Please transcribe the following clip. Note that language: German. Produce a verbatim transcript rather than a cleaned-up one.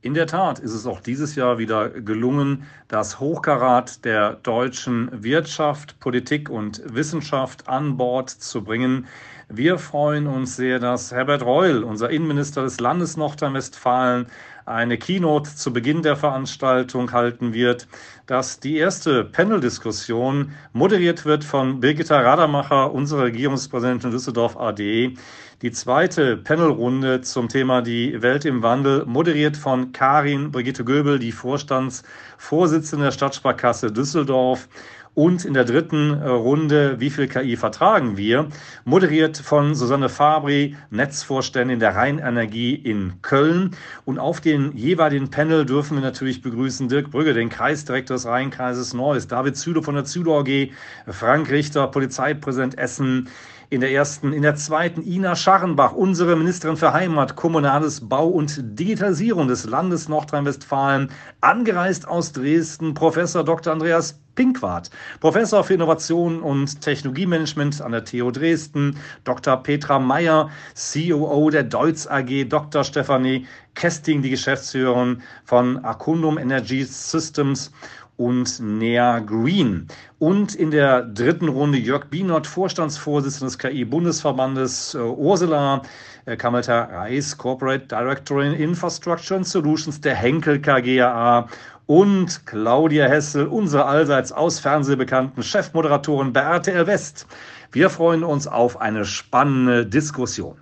In der Tat ist es auch dieses Jahr wieder gelungen, das Hochkarat der deutschen Wirtschaft, Politik und Wissenschaft an Bord zu bringen. Wir freuen uns sehr, dass Herbert Reul, unser Innenminister des Landes Nordrhein-Westfalen, eine Keynote zu Beginn der Veranstaltung halten wird, dass die erste Panel-Diskussion moderiert wird von Birgitta Radermacher, unsere Regierungspräsidentin Düsseldorf A D. Die zweite Panelrunde zum Thema Die Welt im Wandel, moderiert von Karin Brigitte Göbel, die Vorstandsvorsitzende der Stadtsparkasse Düsseldorf. Und in der dritten Runde, wie viel K I vertragen wir, moderiert von Susanne Fabri, Netzvorständin der Rheinenergie in Köln. Und auf den jeweiligen Panel dürfen wir natürlich begrüßen Dirk Brügge, den Kreisdirektor des Rheinkreises Neuss, David Zülow von der Zülow A G, Frank Richter, Polizeipräsident Essen. In der ersten, in der zweiten Ina Scharrenbach, unsere Ministerin für Heimat, Kommunales, Bau und Digitalisierung des Landes Nordrhein-Westfalen, angereist aus Dresden, Professor Doktor Andreas Pinkwart, Professor für Innovation und Technologiemanagement an der T U Dresden, Doktor Petra Meyer, C O O der Deutz A G, Doktor Stefanie Kesting, die Geschäftsführerin von Acundum Energy Systems und Nea Green. Und in der dritten Runde Jörg Bienert, Vorstandsvorsitzender des K I-Bundesverbandes, äh, Ursula äh, Kammelter-Reis, Corporate Directorin Infrastructure and Solutions der Henkel K G A und Claudia Hessel, unsere allseits aus Fernsehen bekannten Chefmoderatorin bei R T L West. Wir freuen uns auf eine spannende Diskussion.